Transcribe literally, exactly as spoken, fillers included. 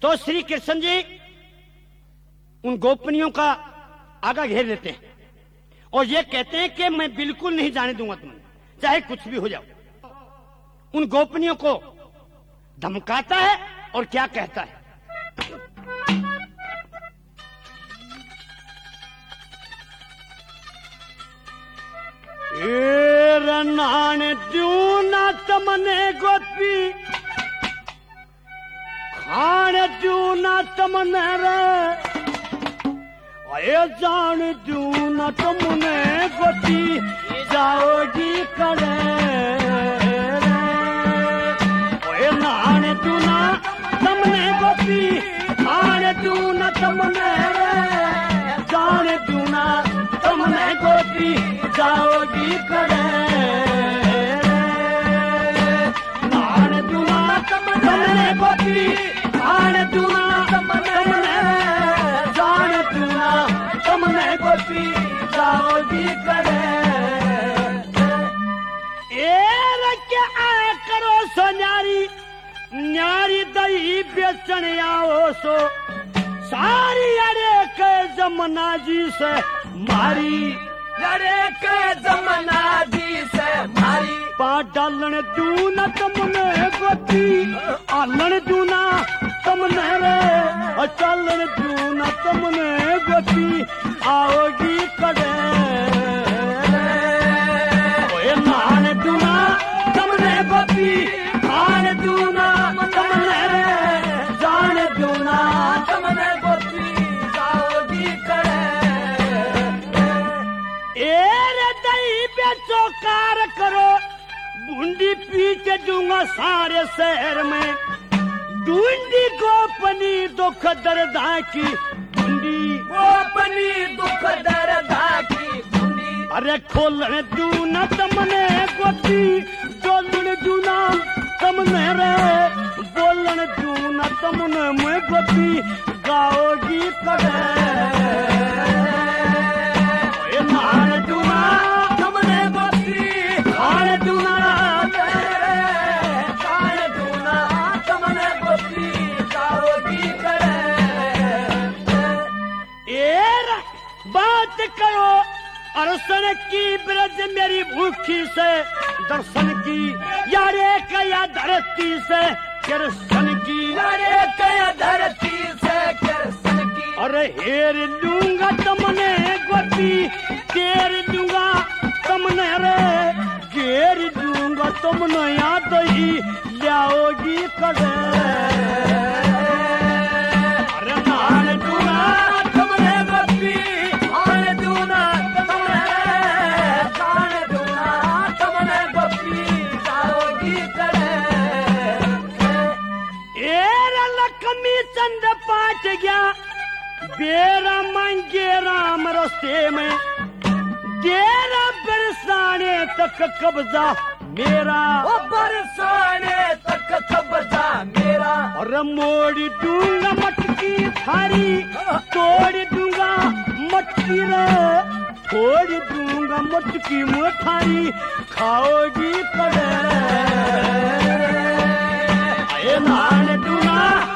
तो श्री कृष्ण जी उन गोपनियों का आगा घेर लेते हैं और ये कहते हैं कि मैं बिल्कुल नहीं जाने दूंगा तुम्हें, चाहे कुछ भी हो जाओ। उन गोपनियों को धमकाता है और क्या कहता है, ए रनान द्यू ना तमने गोपी खान द्यू ना तमने रे, अये जान द्यू ना तमने गोपी जाओगी करे रे, अये नान द्यू ना तमने गोपी खान द्यू ना तमने रे, जान द्यू ना तमने गोपी जाओगी करे नान दूना तमने गोपी खान दूना तमने जान दूना तमने गोपी जाओगी करे ए रखे आ करो सो न्यारी न्यारी दही बेचन आओ सो सारी अरे के जमुना जी से मारी लड़े के जमुना जी से मारी, पा डालन दूना तमने गोपी आलन दूना तमने रे, चलन दूना तमने गोपी आओगी करे रे, नान दूना तमने गोपी खान दूना तमने रे, जान दूना तमने गोपी जाओगी करे चौकार करो बूंदी पीछे दूंगा सारे शहर में, ढूंढी गोपनी दुख दर्दा की बूंदी, गोपनी दुख दर्दा की बूंदी, अरे खोलन दूना तमने गोपी डोलन दूना तमने रे, बोलन दूना तमने मैं गोपी गाओगी करे नान दूना तमने गोपी खान दूना खान दूना तमने गोपी जाओगी करे एर बात करो अरसन की ब्रज मेरी भूखी से दर्शन की, यारे कया धरती से कृष्ण की, यारे कया धरती से कृष्ण की, अरे हेर लूंगा तमने गोपी घेर दूंगा तमने रे, घेर दूंगा तुमने याद ही लाओगी करे अरे नान दूंगा तमने गोपी खान दूना तमने खान दूना तमने गोपी जाओगी करे ए लक्ष्मी चंद पाट गया बेरा मांगे राम रस्ते में, तेरा बरसाने तक कब्जा मेरा, ओ बरसाने तक कब्जा मेरा, और मोड़ दूंगा मटकी थारी तोड़ दूंगा मटकी रे, तोड़ दूंगा मटकी मुठारी खाओगी करे नान दूंगा